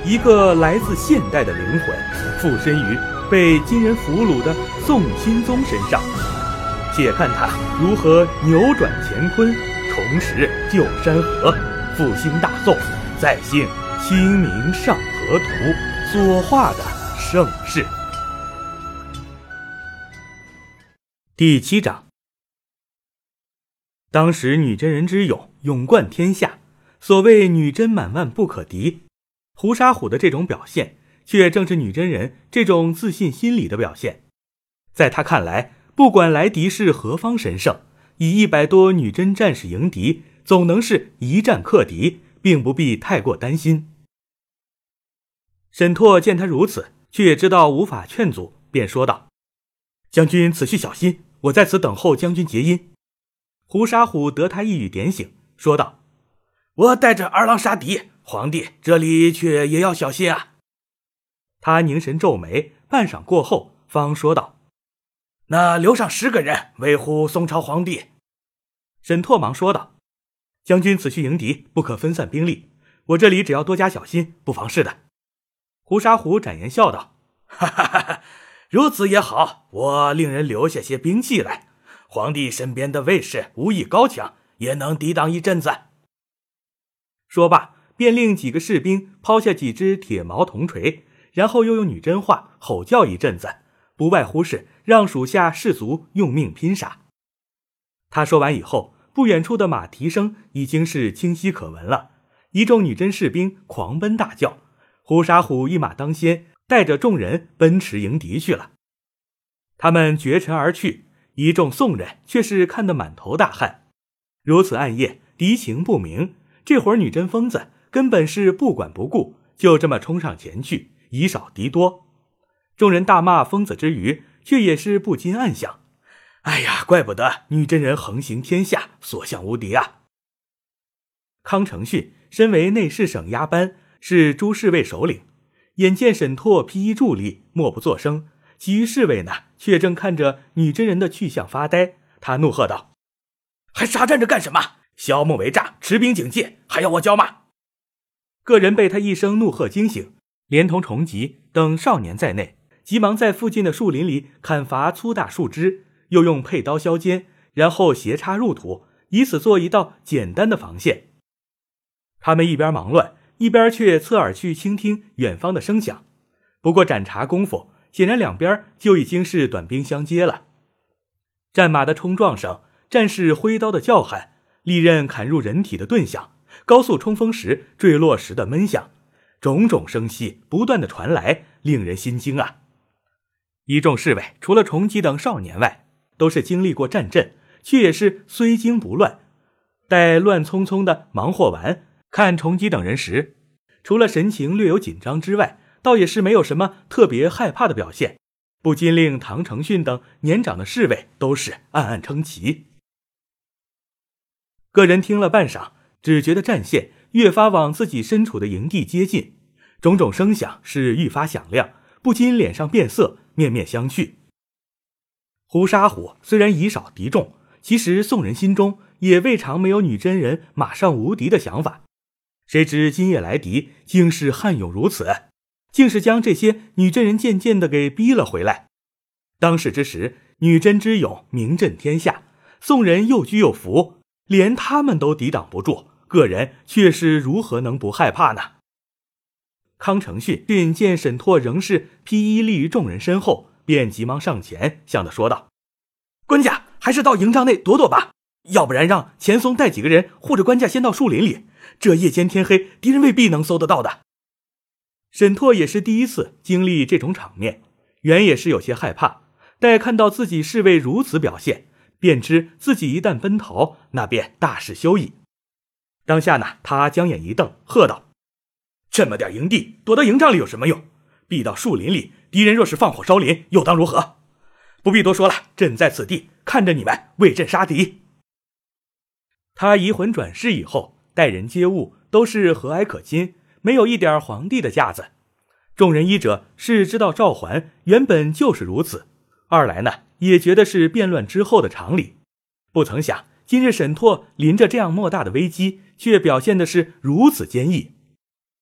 一个来自现代的灵魂附身于被金人俘虏的宋钦宗身上，且看他如何扭转乾坤，重拾旧山河，复兴大宋，再兴清明上河图所画的盛世。第7章。当时女真人之勇勇冠天下，所谓女真满万不可敌，胡沙虎的这种表现却正是女真人这种自信心理的表现。在他看来，不管来敌是何方神圣，以100多女真战士迎敌，总能是一战克敌，并不必太过担心。沈拓见他如此，却也知道无法劝阻，便说道：将军此去小心，我在此等候将军结姻。胡沙虎得他一语点醒，说道：我带着二郎杀敌，皇帝这里却也要小心啊。他凝神皱眉，半晌过后方说道：那留上10个人维护宋朝皇帝。沈拓忙说道：将军此去迎敌，不可分散兵力，我这里只要多加小心，不妨事的。胡沙虎展颜笑道：哈哈哈哈，如此也好，我令人留下些兵器来，皇帝身边的卫士武艺高强，也能抵挡一阵子。说罢，便令几个士兵抛下几只铁矛铜锤，然后又用女真话吼叫一阵子，不外乎是让属下士卒用命拼杀。他说完以后，不远处的马蹄声已经是清晰可闻了，一众女真士兵狂奔大叫，胡沙虎一马当先，带着众人奔驰迎敌去了。他们绝尘而去，一众宋人却是看得满头大汗。如此暗夜，敌情不明，这会儿女真疯子根本是不管不顾，就这么冲上前去，以少敌多。众人大骂疯子之余，却也是不禁暗想：哎呀，怪不得女真人横行天下，所向无敌啊。康承训身为内侍省押班，是诸侍卫首领，眼见沈拓披衣伫立，默不作声，其余侍卫呢，却正看着女真人的去向发呆。他怒喝道：还傻站着干什么？消梦为诈，持兵警戒，还要我教吗？个人被他一声怒喝惊醒，连同重吉等少年在内，急忙在附近的树林里砍伐粗大树枝，又用佩刀削尖，然后斜插入土，以此做一道简单的防线。他们一边忙乱，一边却侧耳去倾听远方的声响。不过盏茶功夫，显然两边就已经是短兵相接了。战马的冲撞声，战士挥刀的叫喊，利刃砍入人体的钝响，高速冲锋时坠落时的闷响，种种声息不断的传来，令人心惊啊。一众侍卫除了重吉等少年外，都是经历过战阵，却也是虽惊不乱。待乱匆匆的忙活完，看重吉等人时，除了神情略有紧张之外，倒也是没有什么特别害怕的表现，不禁令唐承训等年长的侍卫都是暗暗称奇。个人听了半晌，只觉得战线越发往自己身处的营地接近，种种声响是愈发响亮，不禁脸上变色，面面相觑。胡沙虎虽然以少敌众，其实宋人心中也未尝没有女真人马上无敌的想法。谁知今夜来敌竟是悍勇如此，竟是将这些女真人渐渐地给逼了回来。当时之时，女真之勇名震天下，宋人又惧又服，连他们都抵挡不住，个人却是如何能不害怕呢？康承训见沈拓仍是披衣立于众人身后，便急忙上前向他说道：官家还是到营帐内躲躲吧，要不然让钱松带几个人护着官家先到树林里，这夜间天黑，敌人未必能搜得到的。沈拓也是第一次经历这种场面，原也是有些害怕，待看到自己侍卫如此表现，便知自己一旦奔逃，那便大事休矣。当下呢，他将眼一瞪，喝道：这么点营地，躲到营帐里有什么用？必到树林里，敌人若是放火烧林，又当如何？不必多说了，朕在此地看着你们为朕杀敌。他移魂转世以后，待人接物都是和蔼可亲，没有一点皇帝的架子。众人一者是知道赵桓原本就是如此，二来呢，也觉得是变乱之后的常理。不曾想今日沈拓临着这样莫大的危机，却表现的是如此坚毅。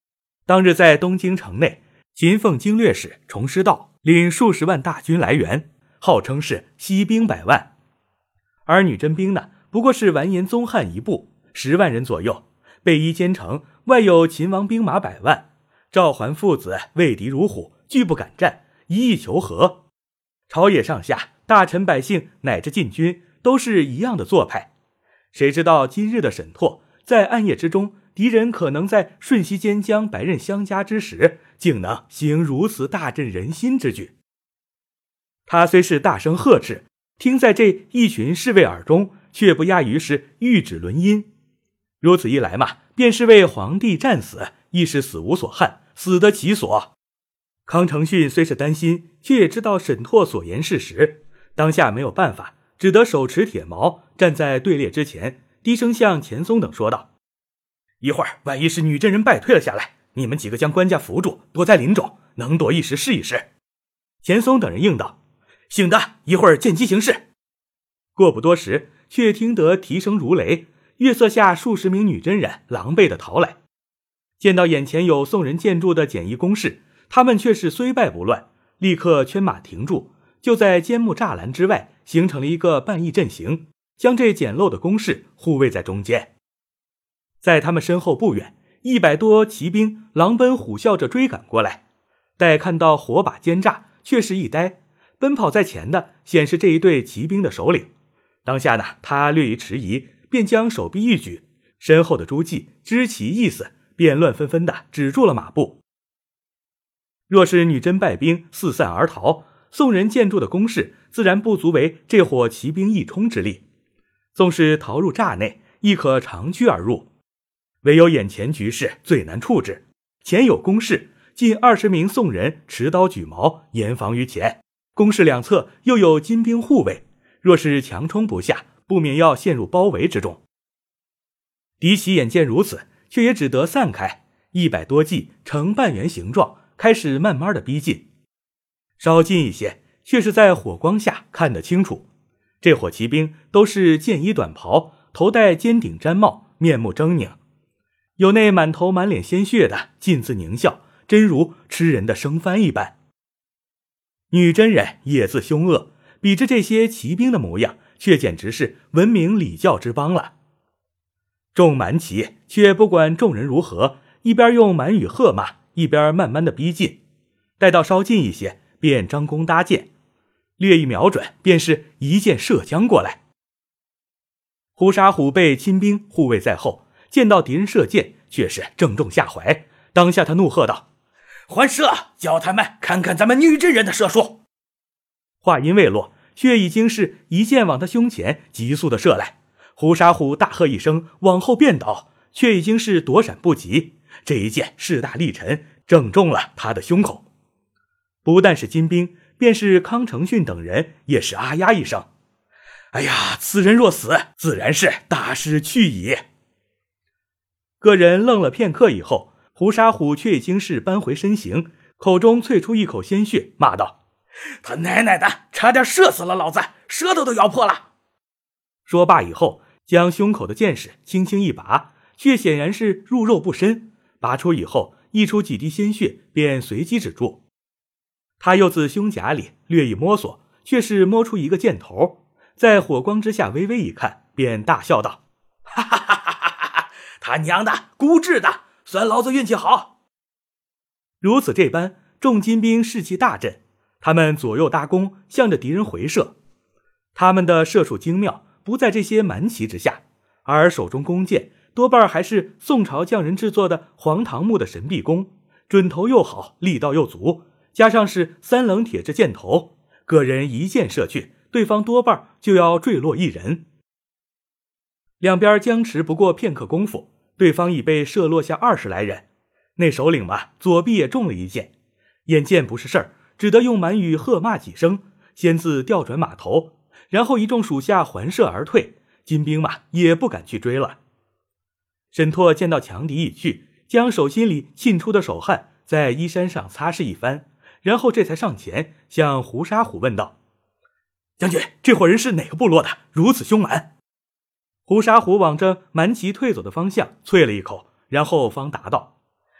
当日在东京城内，秦凤经略使崇师道领数十万大军来援，号称是西兵100万。而女真兵呢，不过是完颜宗翰一部，10万人左右，备衣兼程，外有秦王兵马100万，赵桓父子畏敌如虎，拒不敢战，一意求和。朝野上下，大臣百姓乃至禁军都是一样的做派。谁知道今日的沈拓在暗夜之中，敌人可能在瞬息间将白刃相加之时，竟能行如此大震人心之举。他虽是大声呵斥，听在这一群侍卫耳中，却不亚于是玉指轮音。如此一来嘛，便是为皇帝战死，亦是死无所憾，死得其所。康承训虽是担心，却也知道沈拓所言事实，当下没有办法，只得手持铁矛，站在队列之前，低声向钱松等说道：一会儿万一是女真人败退了下来，你们几个将官家扶住，躲在林中，能躲一时是一时。钱松等人应道：醒的，一会儿见机行事。过不多时，却听得蹄声如雷，月色下数十名女真人狼狈地逃来。见到眼前有宋人建筑的简易工事，他们却是虽败不乱，立刻圈马停住，就在坚木栅栏之外形成了一个半翼阵型，将这简陋的工事护卫在中间。在他们身后不远，100多骑兵狼奔虎啸着追赶过来，待看到火把奸诈，却是一呆。奔跑在前的显示这一队骑兵的首领，当下呢，他略一迟疑，便将手臂一举，身后的诸骑知其意思，便乱纷纷地止住了马步。若是女真败兵四散而逃，宋人建筑的工事自然不足为这伙骑兵一冲之力，纵是逃入栅内，亦可长驱而入。唯有眼前局势最难处置，前有工事，近20名宋人持刀举矛严防于前，工事两侧又有金兵护卫，若是强冲不下，不免要陷入包围之中。敌骑眼见如此，却也只得散开，100多骑呈半圆形状，开始慢慢的逼近。稍近一些，却是在火光下看得清楚，这伙骑兵都是剑衣短袍，头戴尖顶毡帽，面目狰狞，有那满头满脸鲜血的尽自狞笑，真如吃人的生番一般。女真人也自凶恶，比之这些骑兵的模样，却简直是闻名礼教之邦了。众蛮骑却不管众人如何，一边用满语喝骂，一边慢慢的逼近，待到稍近一些，便张弓搭箭，略一瞄准，便是一箭射将过来。呼沙虎被亲兵护卫在后，见到敌人射箭，却是正中下怀，当下他怒喝道：还射，叫他们看看咱们女真人的射术。话音未落，却已经是一箭往他胸前急速的射来。呼沙虎大喝一声，往后便倒，却已经是躲闪不及，这一箭势大力沉，正中了他的胸口。不但是金兵，便是康承训等人也是啊呀一声，哎呀，此人若死，自然是大势去矣。个人愣了片刻以后，胡沙虎却已经是扳回身形，口中啐出一口鲜血，骂道：他奶奶的，差点射死了老子，舌头都咬破了。说罢以后，将胸口的箭矢轻轻一拔，却显然是入肉不深，拔出以后溢出几滴鲜血，便随即止住。他又自胸甲里略一摸索，却是摸出一个箭头，在火光之下微微一看，便大笑道：哈哈哈哈哈哈，他娘的，孤智的，算老子运气好。如此这般，众金兵士气大振，他们左右搭弓，向着敌人回射。他们的射术精妙，不在这些蛮骑之下，而手中弓箭多半还是宋朝匠人制作的黄唐木的神臂弓，准头又好，力道又足，加上是3棱铁制箭头，个人一箭射去，对方多半就要坠落一人。两边僵持不过片刻功夫，对方已被射落下20来人。那首领嘛，左臂也中了一箭，眼见不是事儿，只得用满语喝骂几声，先自调转马头，然后一众属下环射而退，金兵嘛也不敢去追了。沈拓见到强敌已去，将手心里沁出的手汗在衣衫上擦拭一番，然后这才上前向胡沙虎问道：将军，这伙人是哪个部落的，如此凶蛮？胡沙虎往着蛮骑退走的方向啐了一口，然后方答道：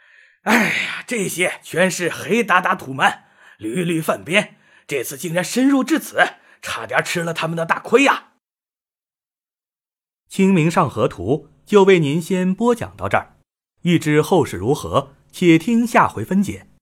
哎呀，这些全是黑达达土蛮，屡屡犯边，这次竟然深入至此，差点吃了他们的大亏呀！ 清明上河图就为您先播讲到这儿，欲知后事如何，且听下回分解。